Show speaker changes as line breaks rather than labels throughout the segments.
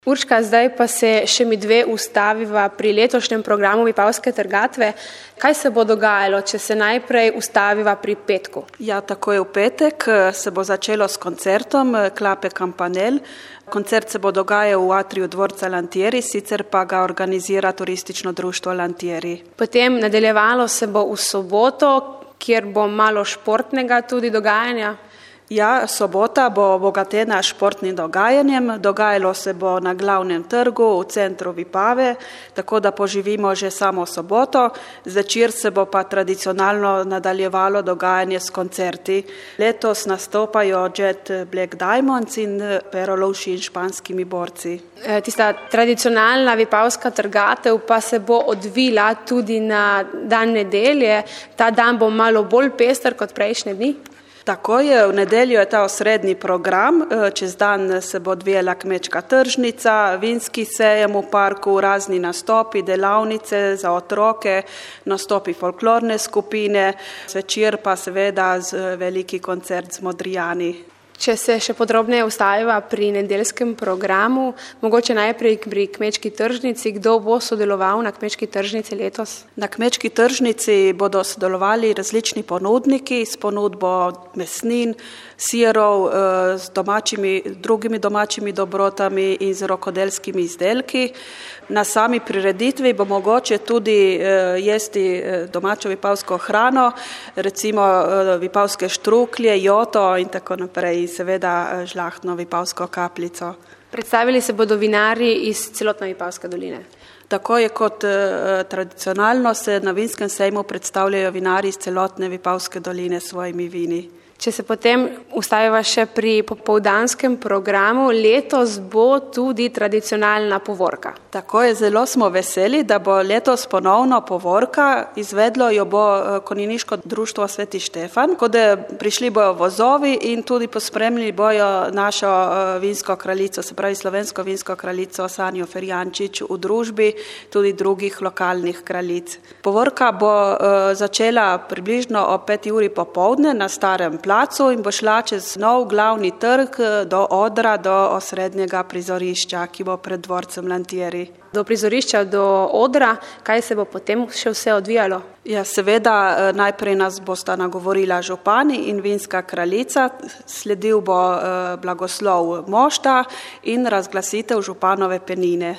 Urška, zdaj pa se še mi dve ustaviva pri letošnjem programu Vipavske trgatve. Kaj se bo dogajalo, če se najprej ustaviva pri petku?
Ja, takoj v petek se bo začelo s koncertom Klape Campanel. Koncert se bo dogajal v atriju dvorca Lantieri, sicer pa ga organizira turistično društvo Lantieri.
Potem nadaljevalo se bo v soboto, kjer bo malo športnega tudi dogajanja.
Ja, sobota bo obogatena športnim dogajanjem. Dogajalo se bo na glavnem trgu v centru Vipave, tako da poživimo že samo soboto. Zvečer se bo pa tradicionalno nadaljevalo dogajanje s koncerti. Letos nastopajo Jet Black Diamonds in Perolovši in Španskimi borci.
Tista tradicionalna Vipavska trgatev pa se bo odvila tudi na dan nedelje. Ta dan bo malo bolj pester kot prejšnje dni.
Tako je, v nedeljo je ta osrednji program, čez dan se bo odvijala kmečka tržnica, vinski sejem v parku, razni nastopi, delavnice za otroke, nastopi folklorne skupine, zvečer pa seveda veliki koncert z Modrijani.
Če se še podrobneje ustaviva pri nedeljskem programu, mogoče najprej pri kmečki tržnici, kdo bo sodeloval na kmečki tržnici letos?
Na kmečki tržnici bodo sodelovali različni ponudniki s ponudbo mesnin, sirov, z drugimi domačimi dobrotami in z rokodelskimi izdelki. Na sami prireditvi bo mogoče tudi jesti domačo vipavsko hrano, recimo vipavske štruklje, joto in tako naprej, seveda žlahtno vipavsko kapljico.
Predstavili se bodo vinarji iz celotne Vipavske doline.
Tako je kot tradicionalno se na vinskem sejmu predstavljajo vinarji iz celotne Vipavske doline s svojimi vini.
Če se potem ustaviva še pri popoldanskem programu, letos bo tudi tradicionalna povorka.
Tako je, zelo smo veseli, da bo letos ponovno povorka, izvedlo jo bo konjeniško društvo Sveti Štefan, ko da prišli bojo vozovi in tudi pospremili bojo našo vinsko kraljico, se pravi slovensko vinsko kraljico Sanjo Ferjančič v družbi tudi drugih lokalnih kraljic. Povorka bo začela približno o 5 uri popoldne na Starem placu in bo šla čez nov glavni trg do odra, do osrednjega prizorišča, ki bo pred dvorcem Lantieri.
Do prizorišča, do odra, kaj se bo potem še vse odvijalo?
Ja, seveda najprej nas bosta nagovorila župani in vinska kraljica, sledil bo blagoslov mošta in razglasitev županove penine.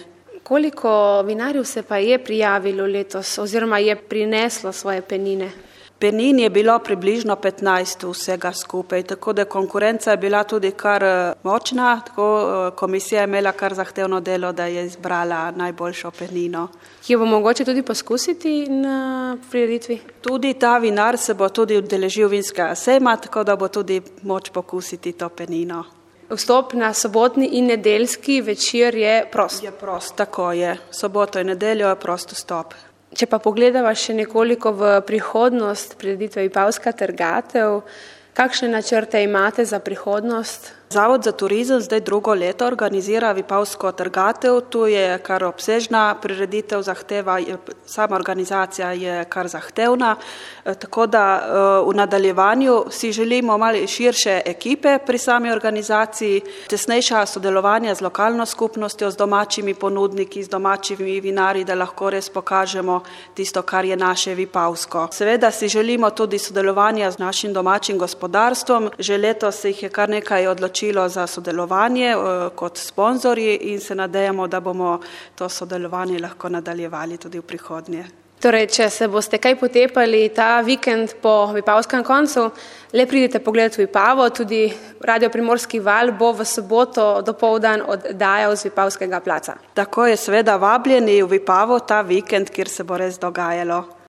Koliko vinarjev se pa je prijavilo letos oziroma je prineslo svoje penine?
Penin je bilo približno 15 vsega skupaj, tako da konkurenca je bila tudi kar močna, tako komisija je imela kar zahtevno delo, da je izbrala najboljšo penino.
Ki jo bo mogoče tudi poskusiti na prireditvi?
Tudi ta vinar se bo tudi udeležil vinskega sejma, tako da bo tudi moč pokusiti to penino.
Vstop na sobotni in nedeljski večer je prost?
Je prost, tako je. Soboto in nedeljo je prost vstop.
Če pa pogledava še nekoliko v prihodnost prireditve Vipavska trgatev, kakšne načrte imate za prihodnost?
Zavod za turizem zdaj drugo leto organizira Vipavsko trgatev, tu je kar obsežna prireditev, sama organizacija je kar zahtevna, tako da v nadaljevanju si želimo malo širše ekipe pri sami organizaciji, tesnejša sodelovanja z lokalno skupnostjo, z domačimi ponudniki, z domačimi vinarji, da lahko res pokažemo tisto, kar je naše Vipavsko. Seveda si želimo tudi sodelovanja z našim domačim gospodarstvom, že letos se jih je kar nekaj odločilo za sodelovanje kot sponzorji in se nadejamo, da bomo to sodelovanje lahko nadaljevali tudi v prihodnje.
Torej, če se boste kaj potepali ta vikend po Vipavskem koncu, le pridite pogledati Vipavo, tudi Radio Primorski val bo v soboto dopoldan oddajal z Vipavskega placa.
Tako je, seveda vabljeni v Vipavo ta vikend, kjer se bo res dogajalo.